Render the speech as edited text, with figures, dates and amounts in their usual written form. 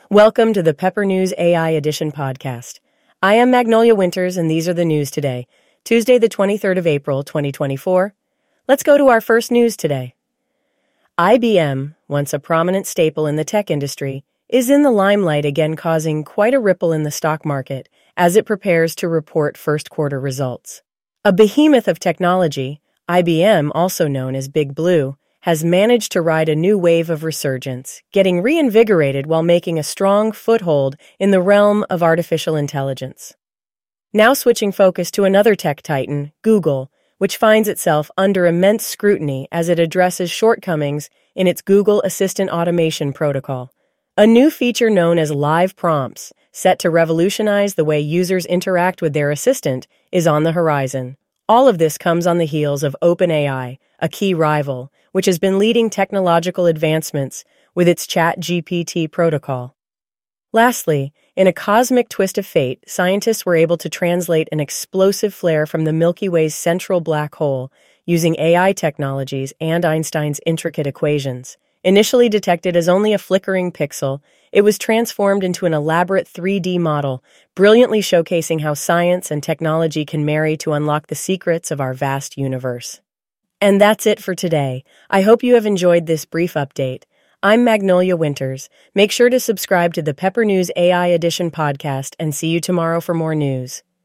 Welcome to the Pepper News AI Edition podcast. I am Magnolia Winters, and these are the news today, Tuesday, the 23rd of April, 2024. Let's go to our first news today. IBM, once a prominent staple in the tech industry, is in the limelight again, causing quite a ripple in the stock market as it prepares to report first quarter results. A behemoth of technology, IBM, also known as Big Blue, has managed to ride a new wave of resurgence, getting reinvigorated while making a strong foothold in the realm of artificial intelligence. Now switching focus to another tech titan, Google, which finds itself under immense scrutiny as it addresses shortcomings in its Google Assistant automation protocol. A new feature known as Live Prompts, set to revolutionize the way users interact with their assistant, is on the horizon. All of this comes on the heels of OpenAI, a key rival, which has been leading technological advancements with its ChatGPT protocol. Lastly, in a cosmic twist of fate, scientists were able to translate an explosive flare from the Milky Way's central black hole using AI technologies and Einstein's intricate equations. Initially detected as only a flickering pixel, it was transformed into an elaborate 3D model, brilliantly showcasing how science and technology can marry to unlock the secrets of our vast universe. And that's it for today. I hope you have enjoyed this brief update. I'm Magnolia Winters. Make sure to subscribe to the Pepper News AI Edition podcast and see you tomorrow for more news.